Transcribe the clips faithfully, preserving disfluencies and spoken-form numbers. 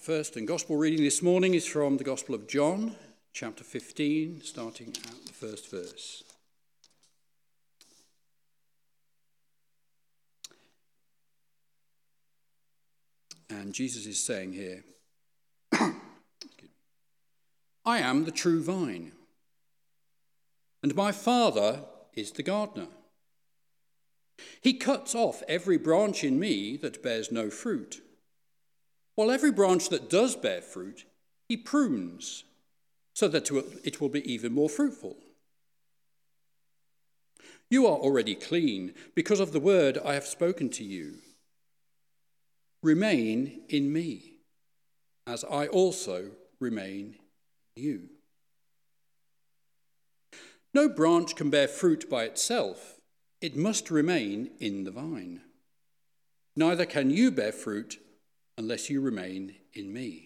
First and gospel reading this morning is from the Gospel of John, chapter fifteen, starting at the first verse. And Jesus is saying here, I am the true vine, and my Father is the gardener. He cuts off every branch in me that bears no fruit, while every branch that does bear fruit, he prunes, so that it will be even more fruitful. You are already clean because of the word I have spoken to you. Remain in me, as I also remain in you. No branch can bear fruit by itself. It must remain in the vine. Neither can you bear fruit unless you remain in me.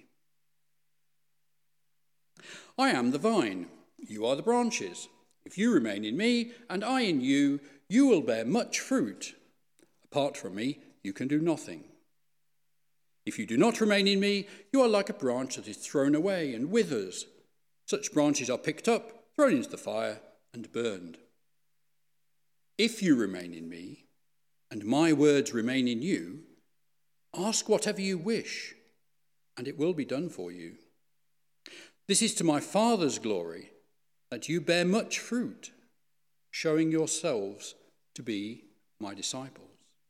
I am the vine, you are the branches. If you remain in me and I in you, you will bear much fruit. Apart from me, you can do nothing. If you do not remain in me, you are like a branch that is thrown away and withers. Such branches are picked up, thrown into the fire, and burned. If you remain in me, and my words remain in you, ask whatever you wish, and it will be done for you. This is to my Father's glory, that you bear much fruit, showing yourselves to be my disciples.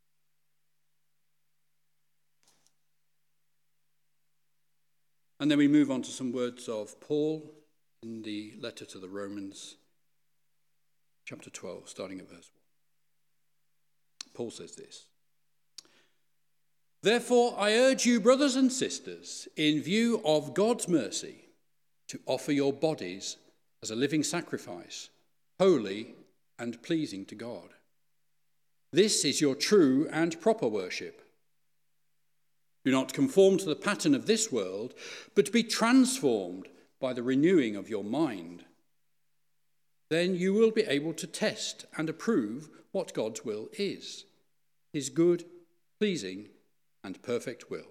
And then we move on to some words of Paul in the letter to the Romans, chapter twelve, starting at verse one. Paul says this. Therefore, I urge you, brothers and sisters, in view of God's mercy, to offer your bodies as a living sacrifice, holy and pleasing to God. This is your true and proper worship. Do not conform to the pattern of this world, but be transformed by the renewing of your mind. Then you will be able to test and approve what God's will is, his good, pleasing, and perfect will.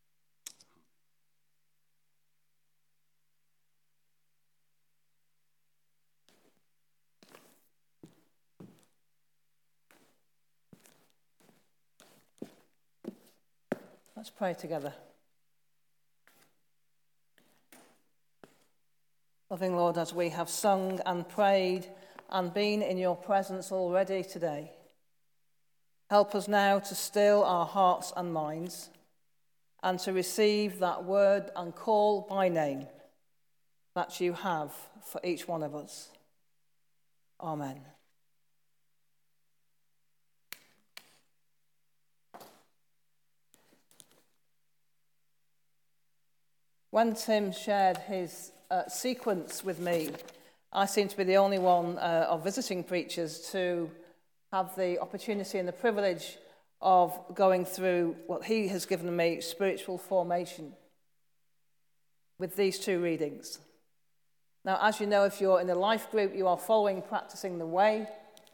Let's pray together. Loving Lord, as we have sung and prayed and been in your presence already today, help us now to still our hearts and minds and to receive that word and call by name that you have for each one of us. Amen. When Tim shared his uh, sequence with me, I seem to be the only one uh, of visiting preachers to have the opportunity and the privilege of going through what he has given me, spiritual formation, with these two readings. Now, as you know, if you're in a life group, you are following Practicing the Way,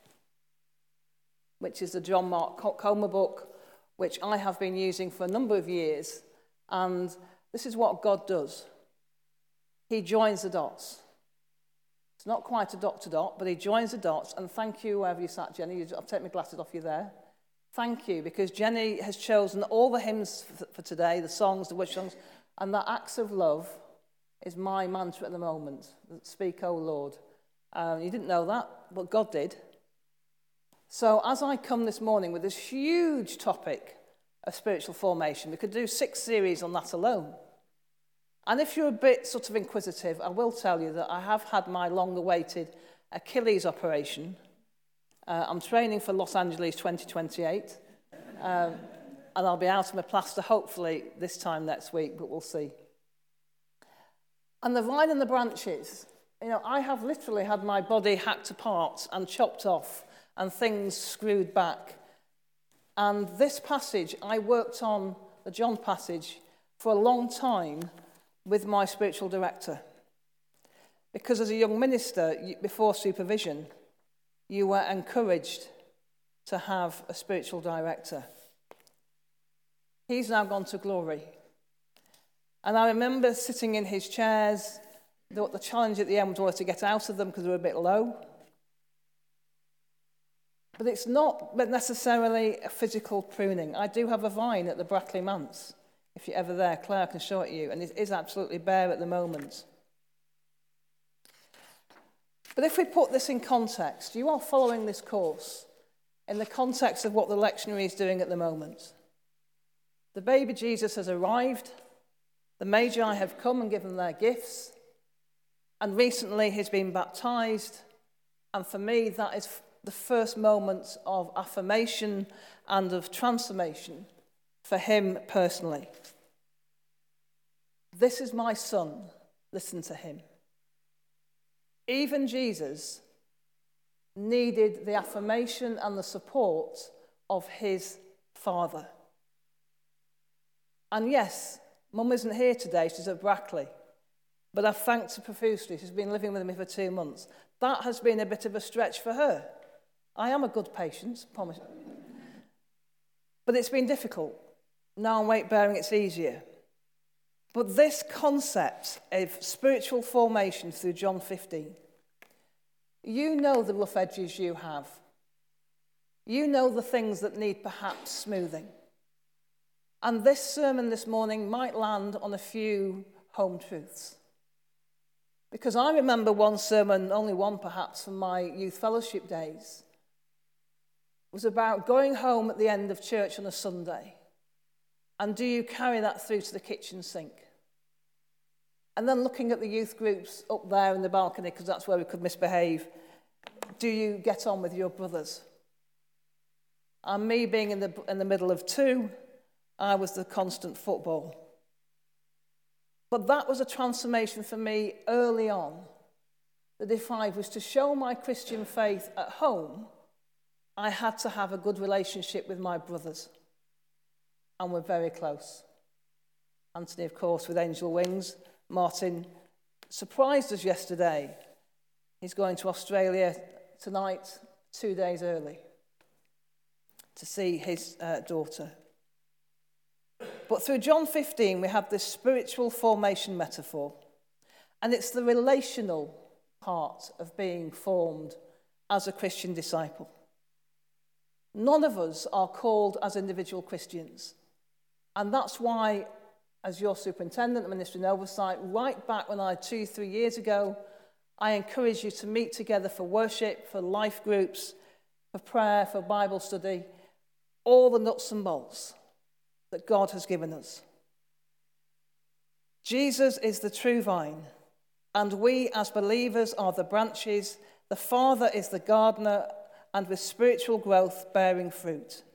which is the John Mark Comer book, which I have been using for a number of years, and this is what God does. He joins the dots. It's not quite a dot to dot, but he joins the dots. And thank you, wherever you sat, Jenny. I'll take my glasses off you there. Thank you, because Jenny has chosen all the hymns for today, the songs, the worship songs, and that acts of love is my mantra at the moment. Speak, O Lord. Um, you didn't know that, but God did. So as I come this morning with this huge topic of spiritual formation, we could do six series on that alone. And if you're a bit sort of inquisitive, I will tell you that I have had my long-awaited Achilles operation. Uh, I'm training for Los Angeles twenty twenty-eight, um, and I'll be out of my plaster hopefully this time next week, but we'll see. And the vine and the branches, you know, I have literally had my body hacked apart and chopped off and things screwed back. And this passage, I worked on the John passage for a long time with my spiritual director. Because as a young minister, before supervision, you were encouraged to have a spiritual director. He's now gone to glory. And I remember sitting in his chairs. The, the challenge at the end was to get out of them because they were a bit low. But it's not necessarily a physical pruning. I do have a vine at the Brackley Manse. If you're ever there, Claire can show it you. And it is absolutely bare at the moment. But if we put this in context, you are following this course in the context of what the lectionary is doing at the moment. The baby Jesus has arrived. The Magi have come and given their gifts. And recently he's been baptized. And for me, that is the first moments of affirmation and of transformation for him personally. This is my son, listen to him. Even Jesus needed the affirmation and the support of his father. And yes, Mum isn't here today, she's at Brackley. But I've thanked her profusely, she's been living with me for two months. That has been a bit of a stretch for her. I am a good patient, promise. But it's been difficult. Now I'm weight bearing, it's easier. But this concept of spiritual formation through John fifteen, you know the rough edges you have. You know the things that need perhaps smoothing. And this sermon this morning might land on a few home truths. Because I remember one sermon, only one perhaps, from my youth fellowship days. It was about going home at the end of church on a Sunday. And do you carry that through to the kitchen sink? And then looking at the youth groups up there in the balcony, because that's where we could misbehave, do you get on with your brothers? And me being in the, in the middle of two, I was the constant football. But that was a transformation for me early on. That if I was to show my Christian faith at home, I had to have a good relationship with my brothers. And we're very close. Anthony, of course, with Angel Wings. Martin surprised us yesterday. He's going to Australia tonight, two days early, to see his uh, daughter. But through John fifteen, we have this spiritual formation metaphor. And it's the relational part of being formed as a Christian disciple. None of us are called as individual Christians. And that's why, as your superintendent, Ministry and Oversight, right back when I, two, three years ago, I encourage you to meet together for worship, for life groups, for prayer, for Bible study, all the nuts and bolts that God has given us. Jesus is the true vine, and we as believers are the branches. The Father is the gardener, and with spiritual growth bearing fruit.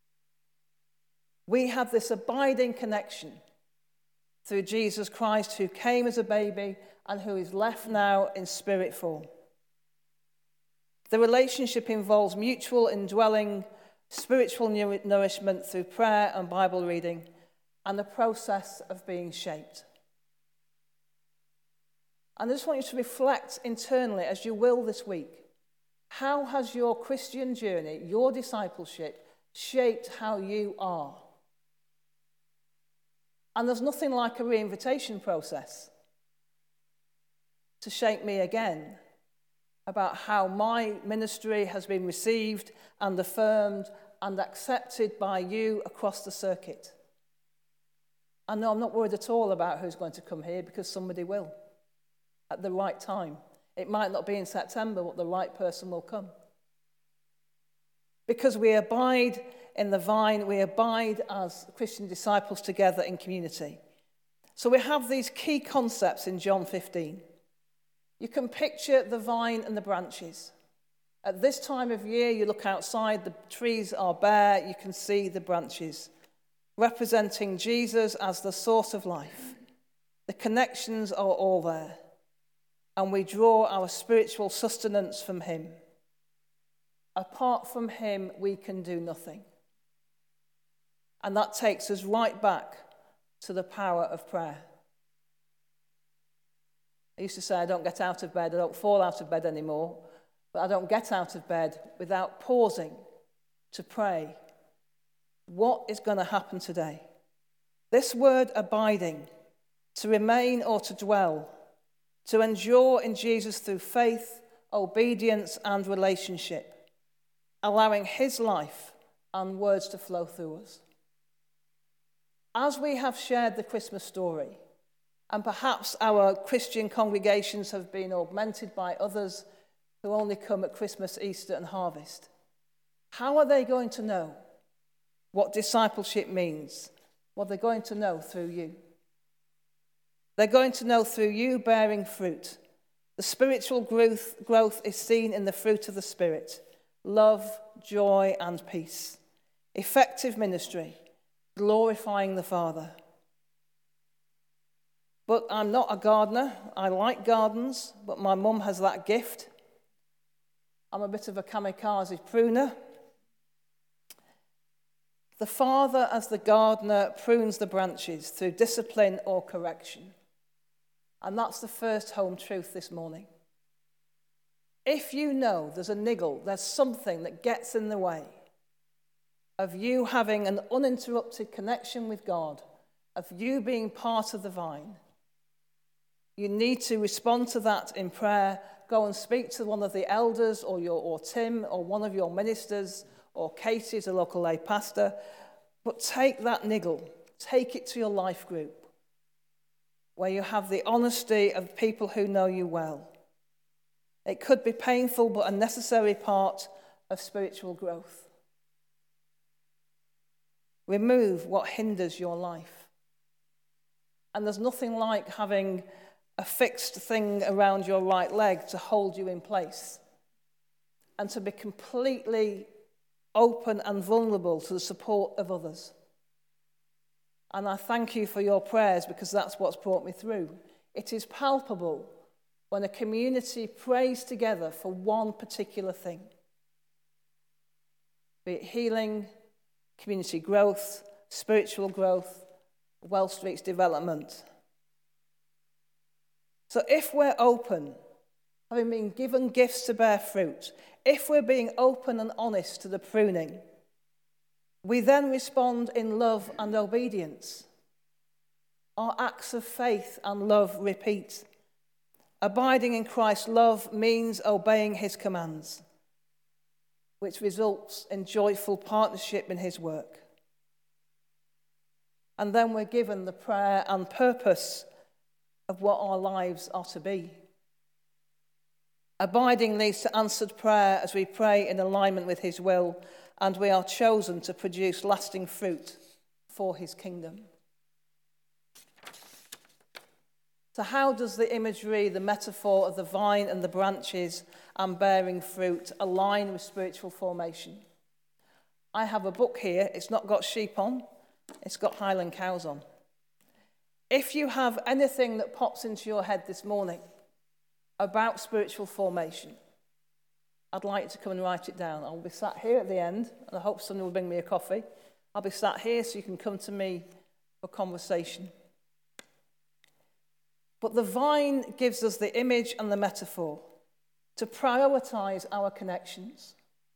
We have this abiding connection through Jesus Christ, who came as a baby and who is left now in spirit form. The relationship involves mutual indwelling, spiritual nourishment through prayer and Bible reading, and the process of being shaped. And I just want you to reflect internally, as you will this week. How has your Christian journey, your discipleship, shaped how you are? And there's nothing like a reinvitation process to shape me again about how my ministry has been received and affirmed and accepted by you across the circuit. And no, I'm not worried at all about who's going to come here, because somebody will at the right time. It might not be in September, but the right person will come. Because we abide in the vine, we abide as Christian disciples together in community. So we have these key concepts in John fifteen. You can picture the vine and the branches. At this time of year, you look outside, the trees are bare, you can see the branches, representing Jesus as the source of life. The connections are all there, and we draw our spiritual sustenance from him. Apart from him, we can do nothing. And that takes us right back to the power of prayer. I used to say I don't get out of bed, I don't fall out of bed anymore, but I don't get out of bed without pausing to pray. What is going to happen today? This word abiding to remain or to dwell, to endure in Jesus through faith, obedience, and relationship, allowing his life and words to flow through us. As we have shared the Christmas story, and perhaps our Christian congregations have been augmented by others who only come at Christmas, Easter, and harvest, how are they going to know what discipleship means? Well, they're going to know through you. They're going to know through you bearing fruit. The spiritual growth, growth is seen in the fruit of the Spirit: love, joy, and peace. Effective ministry, glorifying the Father. But I'm not a gardener. I like gardens, but my mum has that gift. I'm a bit of a kamikaze pruner. The Father, as the gardener, prunes the branches through discipline or correction. And that's the first home truth this morning. If you know there's a niggle, there's something that gets in the way of you having an uninterrupted connection with God, of you being part of the vine, you need to respond to that in prayer. Go and speak to one of the elders or your or Tim or one of your ministers or Katie as a local lay pastor. But take that niggle, take it to your life group where you have the honesty of people who know you well. It could be painful but a necessary part of spiritual growth. Remove what hinders your life. And there's nothing like having a fixed thing around your right leg to hold you in place and to be completely open and vulnerable to the support of others. And I thank you for your prayers, because that's what's brought me through. It is palpable when a community prays together for one particular thing, be it healing, community growth, spiritual growth, Well Street's development. So if we're open, having been given gifts to bear fruit, if we're being open and honest to the pruning, we then respond in love and obedience. Our acts of faith and love repeat. Abiding in Christ's love means obeying his commands, which results in joyful partnership in his work. And then we're given the prayer and purpose of what our lives are to be. Abiding leads to answered prayer as we pray in alignment with his will, and we are chosen to produce lasting fruit for his kingdom. So how does the imagery, the metaphor of the vine and the branches and bearing fruit align with spiritual formation? I have a book here. It's not got sheep on. It's got Highland cows on. If you have anything that pops into your head this morning about spiritual formation, I'd like you to come and write it down. I'll be sat here at the end, and I hope someone will bring me a coffee. I'll be sat here so you can come to me for conversation. But the vine gives us the image and the metaphor to prioritize our connections.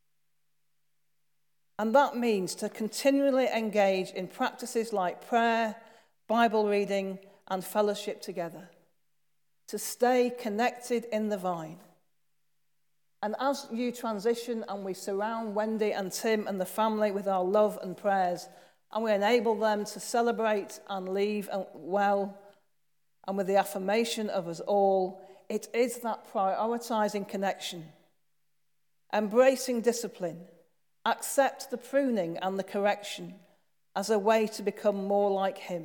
And that means to continually engage in practices like prayer, Bible reading, and fellowship together, to stay connected in the vine. And as you transition and we surround Wendy and Tim and the family with our love and prayers, and we enable them to celebrate and leave well, and with the affirmation of us all, it is that prioritizing connection, embracing discipline, accept the pruning and the correction as a way to become more like him.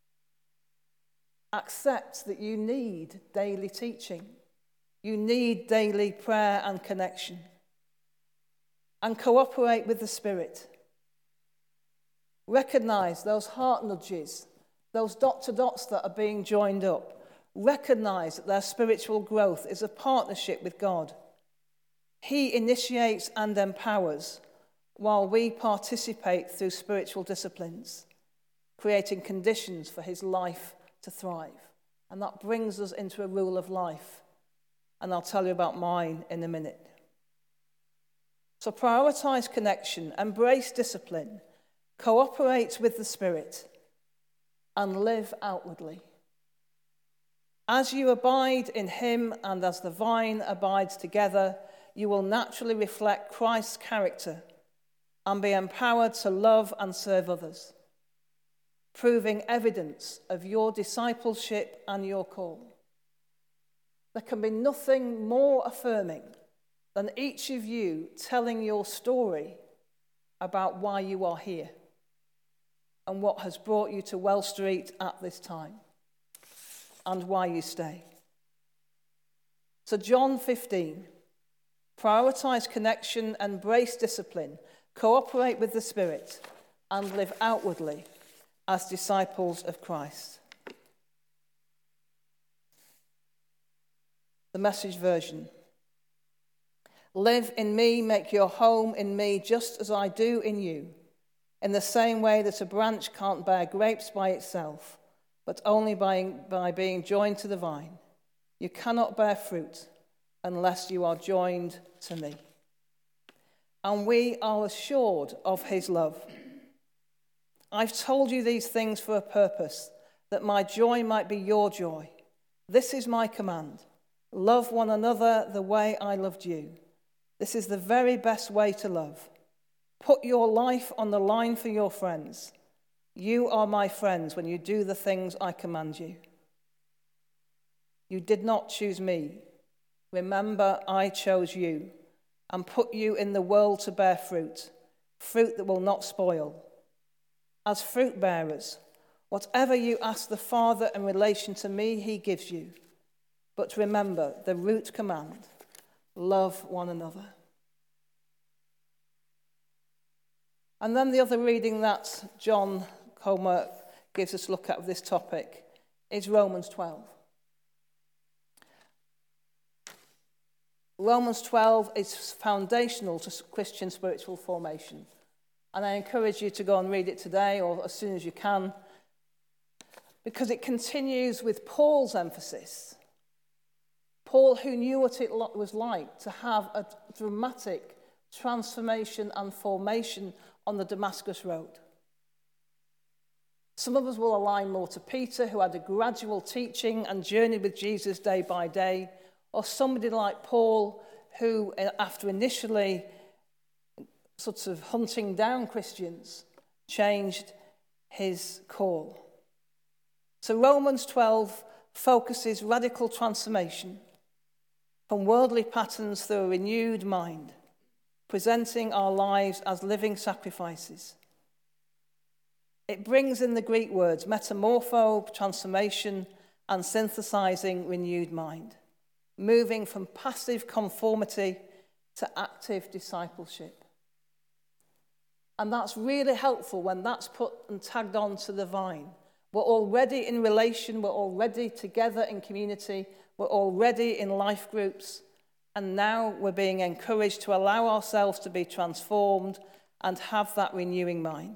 Accept that you need daily teaching. You need daily prayer and connection. And cooperate with the Spirit. Recognize those heart nudges, those dot to dots that are being joined up. Recognize that their spiritual growth is a partnership with God. He initiates and empowers while we participate through spiritual disciplines, creating conditions for his life to thrive. And that brings us into a rule of life. And I'll tell you about mine in a minute. So prioritize connection, embrace discipline, cooperate with the Spirit, and live outwardly. As you abide in him and as the vine abides together, you will naturally reflect Christ's character and be empowered to love and serve others, proving evidence of your discipleship and your call. There can be nothing more affirming than each of you telling your story about why you are here and what has brought you to Well Street at this time and why you stay. So John fifteen, prioritize connection, embrace discipline, cooperate with the Spirit, and live outwardly as disciples of Christ. The Message version. Live in me, make your home in me, just as I do in you, in the same way that a branch can't bear grapes by itself, but only by, by being joined to the vine. You cannot bear fruit unless you are joined to me. And we are assured of his love. I've told you these things for a purpose, that my joy might be your joy. This is my command. Love one another the way I loved you. This is the very best way to love. Put your life on the line for your friends. You are my friends when you do the things I command you. You did not choose me. Remember, I chose you and put you in the world to bear fruit, fruit that will not spoil. As fruit bearers, whatever you ask the Father in relation to me, he gives you. But remember the root command, love one another. And then the other reading that John Comer gives us a look at with this topic is Romans twelve. Romans twelve is foundational to Christian spiritual formation. And I encourage you to go and read it today or as soon as you can, because it continues with Paul's emphasis. Paul, who knew what it was like to have a dramatic transformation and formation on the Damascus Road. Some of us will align more to Peter, who had a gradual teaching and journeyed with Jesus day by day, or somebody like Paul, who, after initially sort of hunting down Christians, changed his call. So Romans twelve focuses radical transformation from worldly patterns through a renewed mind, presenting our lives as living sacrifices. It brings in the Greek words metamorpho, transformation, and synthesizing renewed mind, moving from passive conformity to active discipleship. And that's really helpful when that's put and tagged on to the vine. We're already in relation, we're already together in community, we're already in life groups, and now we're being encouraged to allow ourselves to be transformed and have that renewing mind.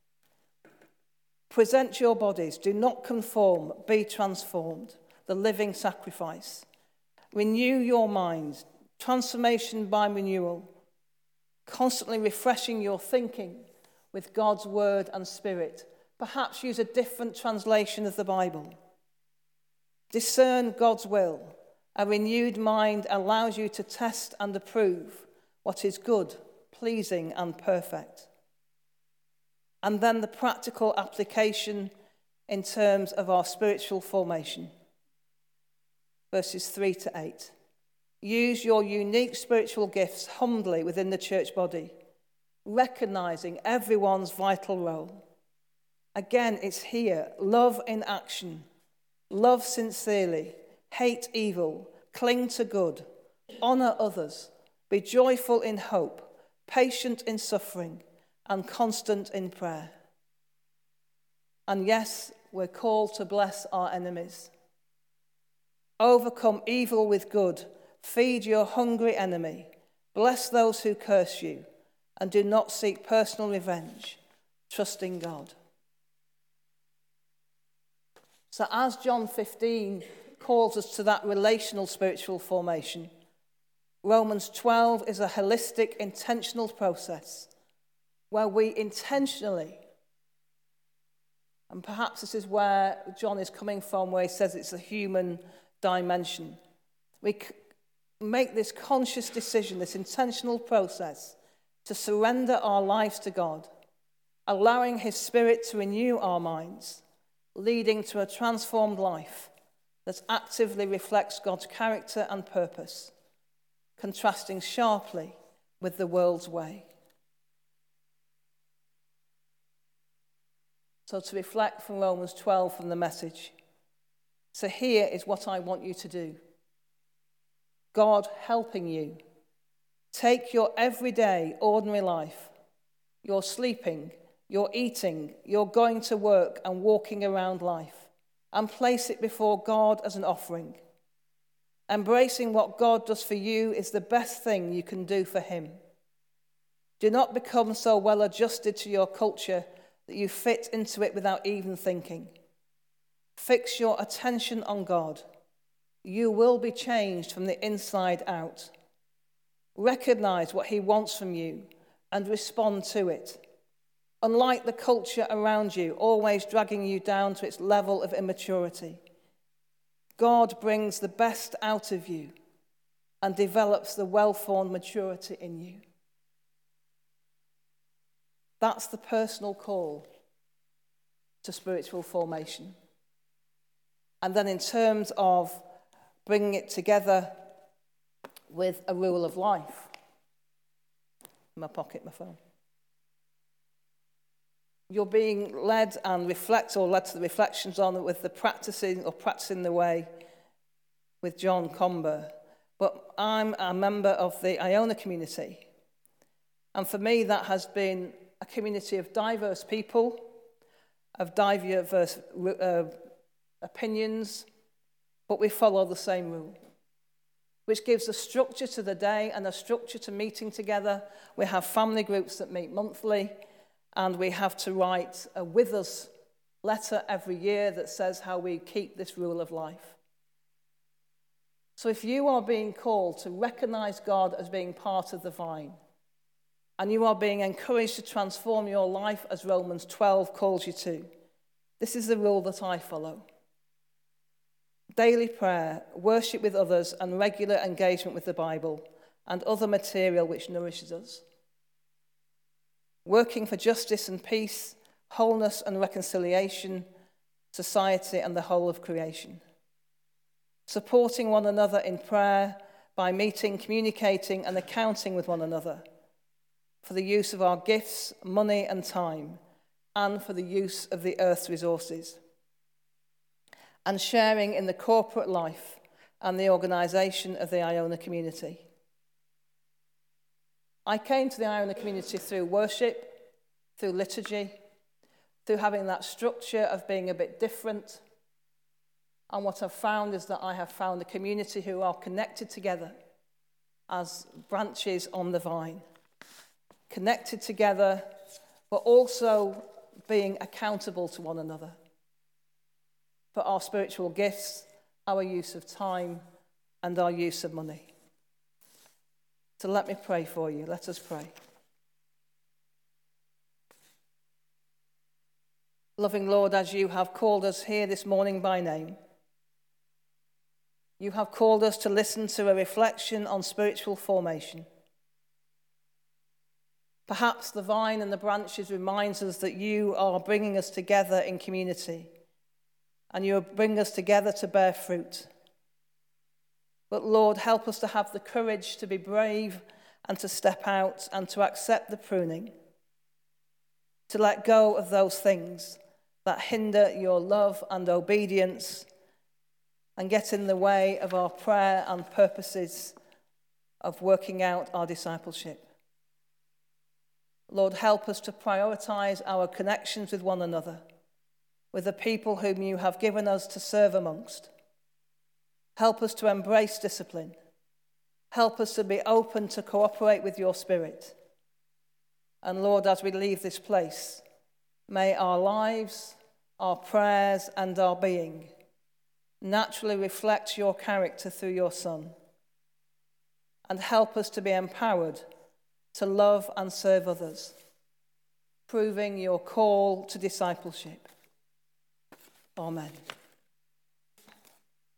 Present your bodies, do not conform, be transformed, the living sacrifice. Renew your minds, transformation by renewal, constantly refreshing your thinking with God's word and spirit. Perhaps use a different translation of the Bible. Discern God's will. A renewed mind allows you to test and approve what is good, pleasing, and perfect. And then the practical application in terms of our spiritual formation. Verses three to eight. Use your unique spiritual gifts humbly within the church body, recognizing everyone's vital role. Again, it's here. Love in action. Love sincerely. Hate evil. Cling to good. Honor others. Be joyful in hope. Patient in suffering. And constant in prayer. And yes, we're called to bless our enemies. Overcome evil with good. Feed your hungry enemy. Bless those who curse you. And do not seek personal revenge. Trusting God. So as John fifteen calls us to that relational spiritual formation, Romans twelve is a holistic, intentional process where we intentionally And perhaps this is where John is coming from, where he says it's a human dimension. We c- make this conscious decision, this intentional process, to surrender our lives to God, allowing his Spirit to renew our minds, leading to a transformed life that actively reflects God's character and purpose, contrasting sharply with the world's way. So to reflect from Romans twelve from the Message. So here is what I want you to do. God helping you. Take your everyday, ordinary life, your sleeping, your eating, your going to work and walking around life, and place it before God as an offering. Embracing what God does for you is the best thing you can do for him. Do not become so well adjusted to your culture that you fit into it without even thinking. Fix your attention on God. You will be changed from the inside out. Recognize what he wants from you and respond to it. Unlike the culture around you, always dragging you down to its level of immaturity, God brings the best out of you and develops the well-formed maturity in you. That's the personal call to spiritual formation. And then in terms of bringing it together with a rule of life. In my pocket, my phone. You're being led and reflect, or led to the reflections on it with the practicing or practicing the way with John Comber. But I'm a member of the Iona community. And for me, that has been a community of diverse people, of diverse uh, opinions, but we follow the same rule, which gives a structure to the day and a structure to meeting together. We have family groups that meet monthly, and we have to write a with us letter every year that says how we keep this rule of life. So if you are being called to recognize God as being part of the vine, and you are being encouraged to transform your life as Romans twelve calls you to, this is the rule that I follow. Daily prayer, worship with others, and regular engagement with the Bible and other material which nourishes us. Working for justice and peace, wholeness and reconciliation, society and the whole of creation. Supporting one another in prayer by meeting, communicating, and accounting with one another for the use of our gifts, money, and time, and for the use of the earth's resources. And sharing in the corporate life and the organisation of the Iona community. I came to the Iona community through worship, through liturgy, through having that structure of being a bit different. And what I've found is that I have found a community who are connected together as branches on the vine. Connected together, but also being accountable to one another for our spiritual gifts, our use of time, and our use of money. So let me pray for you. Let us pray. Loving Lord, as you have called us here this morning by name, you have called us to listen to a reflection on spiritual formation. Perhaps the vine and the branches reminds us that you are bringing us together in community, and you bring us together to bear fruit. But Lord, help us to have the courage to be brave and to step out and to accept the pruning, to let go of those things that hinder your love and obedience and get in the way of our prayer and purposes of working out our discipleship. Lord, help us to prioritize our connections with one another, with the people whom you have given us to serve amongst. Help us to embrace discipline. Help us to be open to cooperate with your Spirit. And Lord, as we leave this place, may our lives, our prayers, and our being naturally reflect your character through your Son. And help us to be empowered to love and serve others, proving your call to discipleship. Amen.